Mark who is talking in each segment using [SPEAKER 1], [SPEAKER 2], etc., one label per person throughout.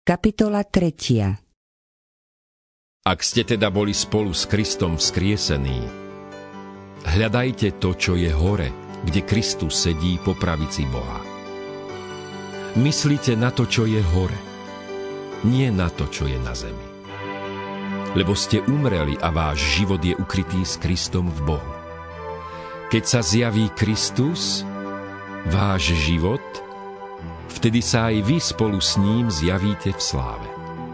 [SPEAKER 1] Kapitola 3.
[SPEAKER 2] Ak ste teda boli spolu s Kristom vzkriesení, hľadajte to, čo je hore, kde Kristus sedí po pravici Boha. Myslite na to, čo je hore, nie na to, čo je na zemi. Lebo ste umreli a váš život je ukrytý s Kristom v Bohu. Keď sa zjaví Kristus, váš život, vtedy sa aj vy spolu s ním zjavíte v sláve.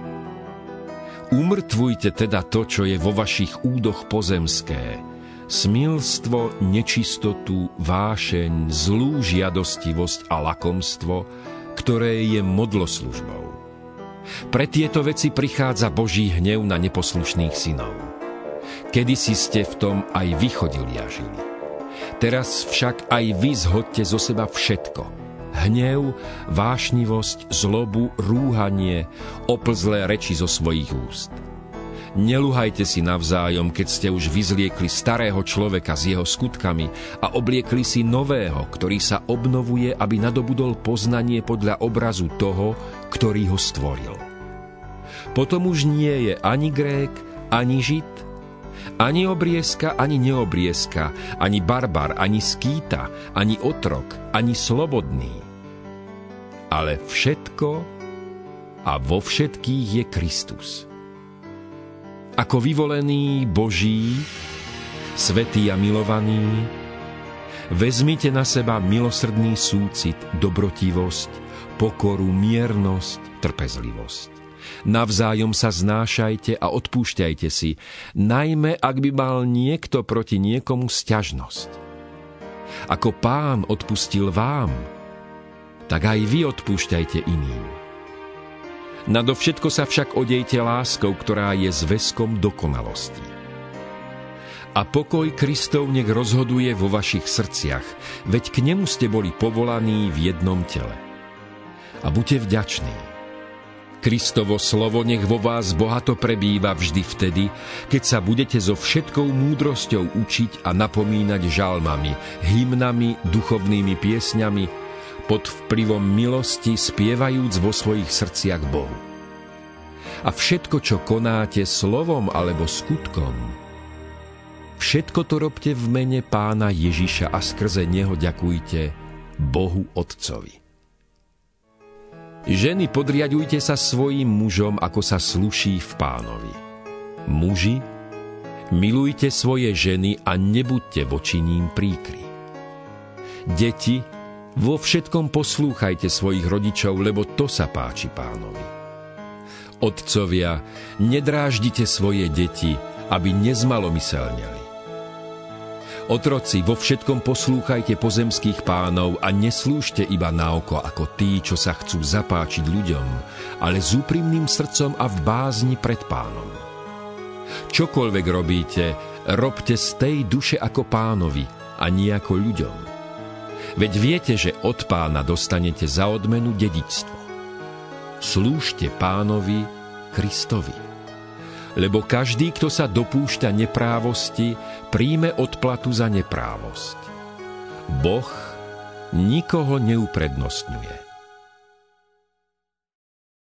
[SPEAKER 2] Umrtvujte teda to, čo je vo vašich údoch pozemské, smilstvo, nečistotu, vášeň, zlú žiadostivosť a lakomstvo, ktoré je modloslužbou. Pre tieto veci prichádza Boží hnev na neposlušných synov. Kedysi ste v tom aj vy chodili a žili. Teraz však aj vy zhoďte zo seba všetko. Hnev, vášnivosť, zlobu, rúhanie, oplzlé reči zo svojich úst. Neluhajte si navzájom, keď ste už vyzliekli starého človeka s jeho skutkami a obliekli si nového, ktorý sa obnovuje, aby nadobudol poznanie podľa obrazu toho, ktorý ho stvoril. Potom už nie je ani Grék, ani Žid, ani obriezka, ani neobriezka, ani barbar, ani skýta, ani otrok, ani slobodný. Ale všetko a vo všetkých je Kristus. Ako vyvolený Boží, svätý a milovaný, vezmite na seba milosrdný súcit, dobrotivosť, pokoru, miernosť, trpezlivosť. Navzájom sa znášajte a odpúšťajte si, najmä ak by mal niekto proti niekomu sťažnosť. Ako Pán odpustil vám, tak aj vy odpúšťajte iným. Nadovšetko sa však odejte láskou, ktorá je zväzkom dokonalosti. A pokoj Kristov nech rozhoduje vo vašich srdciach, veď k nemu ste boli povolaní v jednom tele. A buďte vďační. Kristovo slovo nech vo vás bohato prebýva vždy vtedy, keď sa budete so všetkou múdrosťou učiť a napomínať žalmami, hymnami, duchovnými piesňami, pod vplyvom milosti spievajúc vo svojich srdciach Bohu. A všetko, čo konáte slovom alebo skutkom, všetko to robte v mene Pána Ježiša a skrze neho ďakujte Bohu Otcovi. Ženy, podriaďujte sa svojim mužom, ako sa sluší v Pánovi. Muži, milujte svoje ženy a nebuďte voči ním príkri. Deti, vo všetkom poslúchajte svojich rodičov, lebo to sa páči Pánovi. Otcovia, nedráždite svoje deti, aby nezmalomyselneli. Otroci, vo všetkom poslúchajte pozemských pánov a neslúžte iba na oko ako tí, čo sa chcú zapáčiť ľuďom, ale s úprimným srdcom a v bázni pred Pánom. Čokoľvek robíte, robte z tej duše ako Pánovi a nie ako ľuďom. Veď viete, že od Pána dostanete za odmenu dedičstvo. Slúžte Pánovi Kristovi. Lebo každý, kto sa dopúšťa neprávosti, príjme odplatu za neprávosť. Boh nikoho neuprednostňuje.